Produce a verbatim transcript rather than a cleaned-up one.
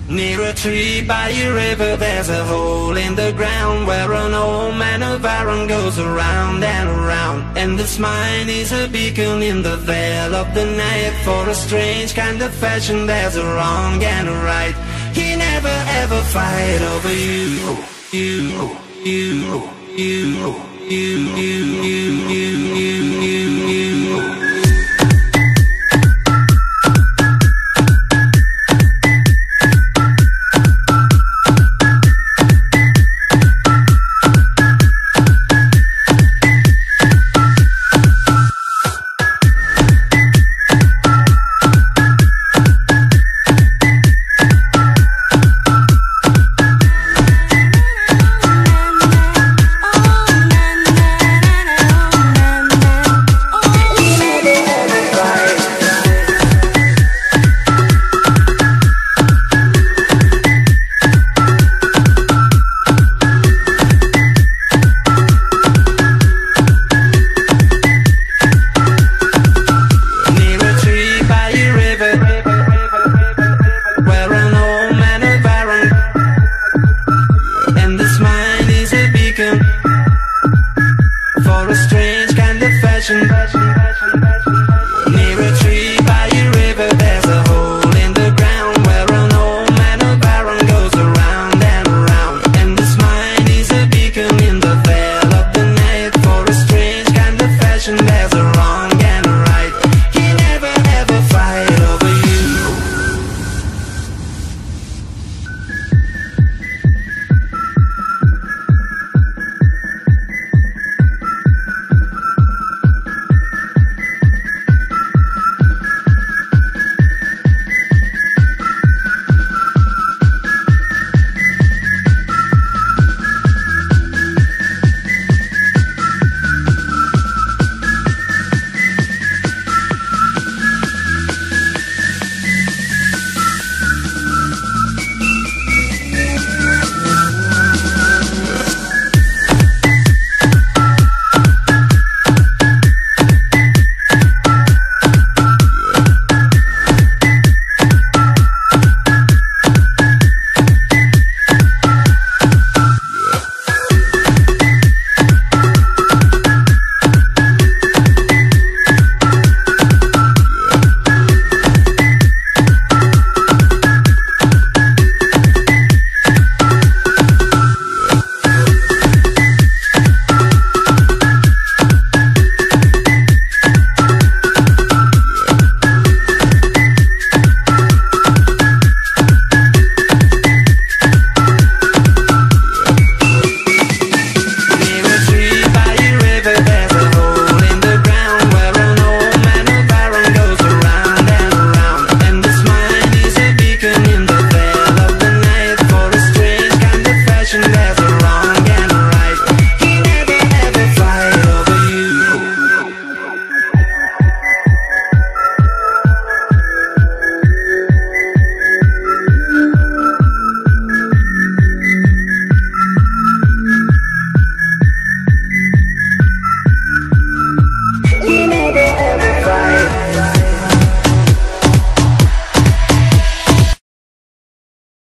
Near a tree by a river there's a hole in the ground where an old man of iron goes around and around. And this mine is a beacon in the veil of the night. For a strange kind of fashion there's a wrong and a right. He never ever fight over you, you, you, you, you, you, you, you, you, you, you.